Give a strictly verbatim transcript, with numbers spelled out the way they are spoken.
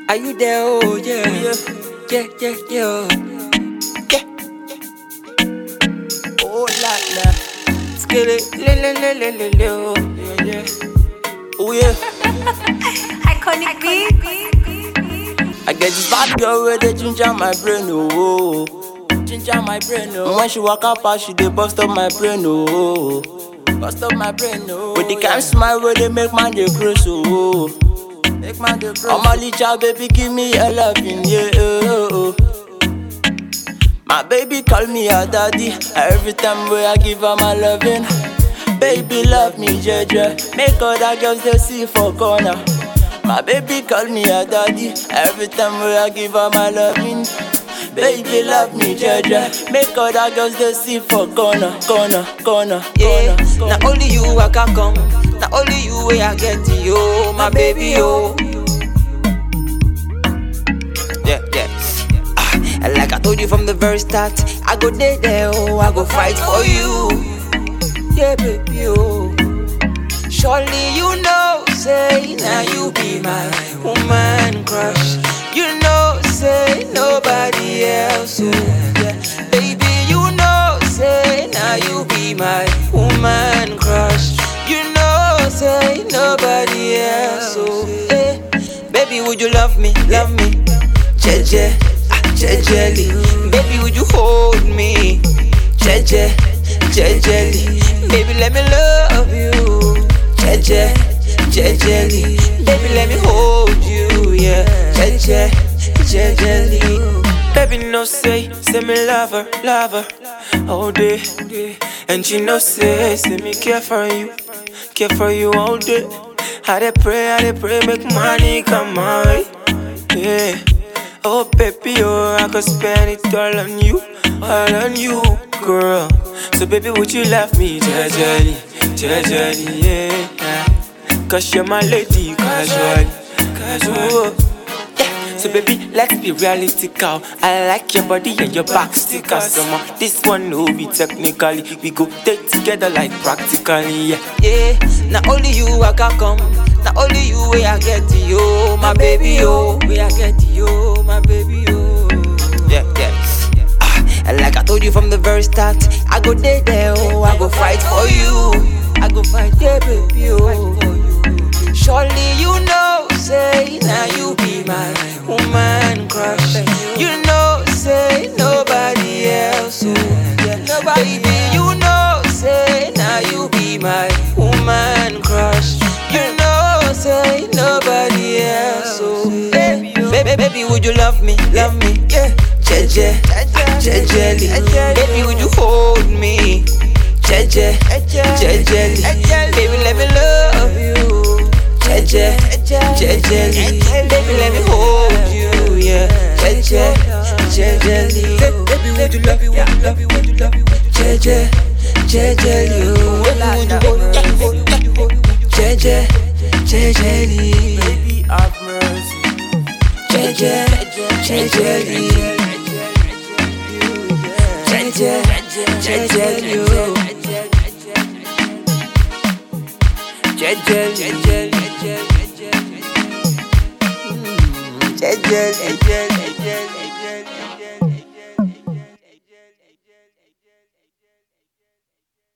Are you there? Oh yeah, yeah, yeah, yeah, yeah. yeah. Oh la la, skilly, le le le le le le. Oh yeah, yeah. Oh yeah. Iconic beat. I get this bad girl where they ginger my brain. Oh, ginger my brain. Oh, when she walk up, she dey bust up my brain. Oh, bust up my brain. Oh, with the kind smile where they make man dey crazy. Oh. I'm a little baby, give me a loving, yeah. Oh, oh. My baby call me a daddy. Every time where I give her my loving, baby love me, Jeje. Make other girls they see for corner. My baby call me a daddy. Every time where I give her my loving, baby love me, Jeje. Make other girls they see for corner, corner, corner, Yeah, corner. not only you I can come, not only you way I get to you, my baby, oh. Yeah, yeah. Ah, and like I told you from the very start, I go there, there, oh, I go fight for you. Yeah, baby, oh. Surely you know, say, now you be my woman crush. You know, say, nobody else, oh. Yeah. Baby, you know, say, now you be my woman crush. You know, say, nobody else, oh. Hey, baby, would you love me, love me? Jeje, ah, jejely. Baby, would you hold me? Jeje, jejely. Baby, let me love you. Jeje, jejely. Baby, let me hold you, yeah. Jeje, jejely. Baby, no say, say me love her, love her all day. And she no say, say me care for you, care for you all day. I dey pray, I dey pray, make money come my way. Yeah. Oh baby, oh, I could spend it all on you, all on you, girl. So baby, would you love me, jejely, jejely, yeah. Cause you're my lady, casually, casual. Yeah. So baby, let's be realistic out. I like your body and your back sticker. Some this one will be technically. We go take together like practically, yeah. Yeah, not only you I can come, not only you way I get to you, my baby, oh. Way I get to you, my baby, oh. Yeah, yeah. Ah, and like I told you from the very start, I go there, there, oh. I go fight for you. I go fight, yeah, baby, oh. Surely you know, say, now you be my woman crush. You know, say, nobody else, oh. Yeah, nobody, baby, you know, say, now you be my woman crush. You know, say, nobody else, oh. Hey, baby, baby, would you love me, love me? Yeah, jeje, jejely. Baby, would you hold me? Jeje, jejely. Baby, let me love you. Jeje, jejely. Baby, let me hold you, yeah. Jeje, jejely. Baby, would you love you, would you love you, would you love you? Jeje, jejely. Baby, would you hold you, hold you, hold you? Jeje, jejely. Baby, have mercy. Jeje, jejely. Jeje, jejely. Jeje, jejely. Jeje, jejely.